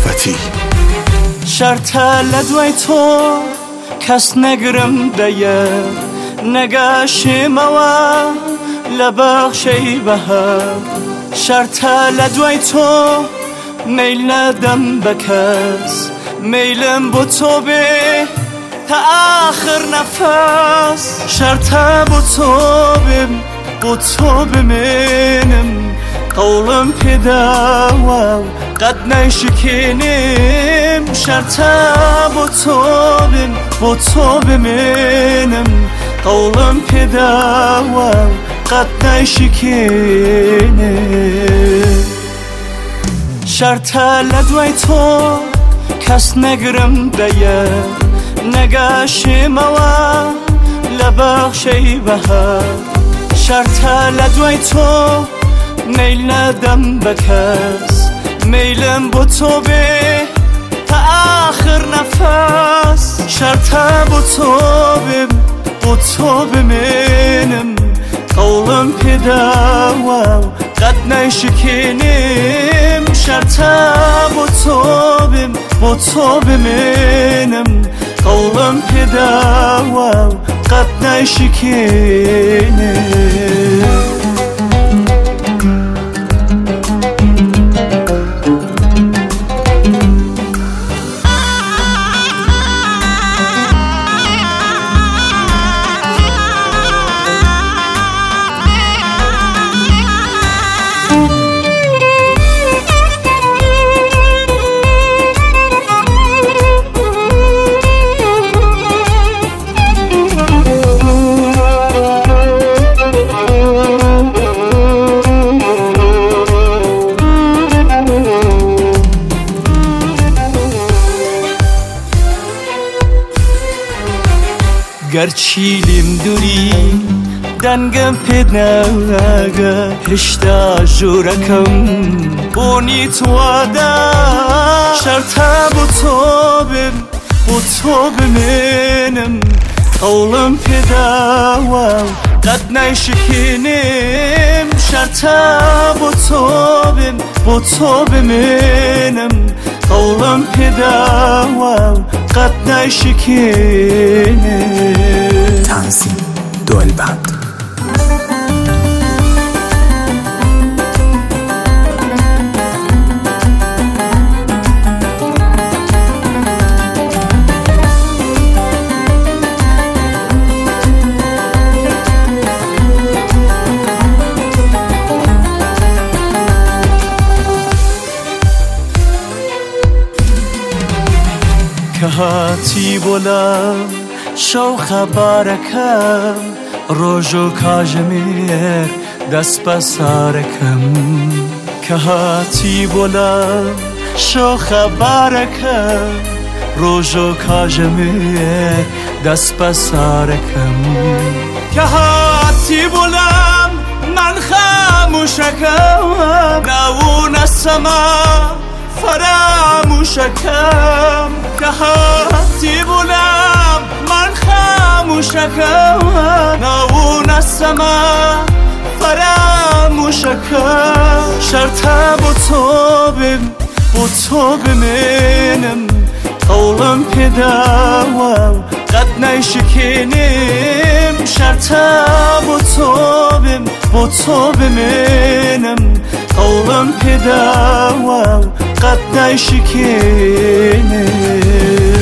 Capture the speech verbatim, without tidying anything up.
شرفەتی شەرتە لە دوای تۆ کەس نەگرم دەیە نەگەشیمەوە لە بەخشەی بەهار شەرتە لە دوای تۆ میل نەدەم بە کەس میلم بۆ تۆ بێ تا آخر نەفەس شەرتە بۆ تۆ بێم بۆ تۆ بمێنم قەوڵم پێداوە و قەت نەیشکێنم شەرتە بۆ تۆ بێم بۆ تۆ بمێنم قەوڵم پێداوە و قەت نەیشکێنم شەرتە لە دوای تۆ کەس نەگرم دەیە نەگەشیمەوە لە بەخشەی بەهار شەرتە لە دوای تۆ میل نەدەم بە کەس میلم بۆ تۆ بێ تا آخر نەفەس شەرتە بۆ تۆ بێم بۆ تۆ بمێنم قەوڵم پێداوە و قەت نەیشکێنم شەرتە بۆ تۆ بێم بۆ تۆ بمێنم قەوڵم پێداوە و قەت نەیشکێنم گەرچی لێم دووری دەنگم پێت ناگە هێشتا ژوورەکەم بۆنی تۆدا شەرتە بۆ تۆ بێم بۆ تۆ بمێنم قەوڵم پێداوە و قەت نەیشکێنم شەرتە بۆ تۆ بێم بۆ تۆ بمێنم قەوڵم پێداوە و قەت نەیشکێنم تنظیم دولبند کە هاتی بۆلام شەو خەبارەکەم ڕۆژ و کاژەمێر دەست بە سارەکەم کە هاتی بۆلام شەو خەبارەکەم ڕۆژ و کاژەمێر دەست بە سارەکەم کە هاتی بۆلام من خاموشەکەم ناوونە سەما فراموشەکەم کە هاتی بوولام من خاموشەکەم ناوونە سەما فراموشەکەم شەرتە بۆ تۆ بێم بۆ تۆ بمێنم قەوڵم پێداوە و قەت نەیشکێنم شەرتە بۆ تۆ بێم بۆ تۆ بمێنم قەوڵم پێداوە و قەت نەیشکێنم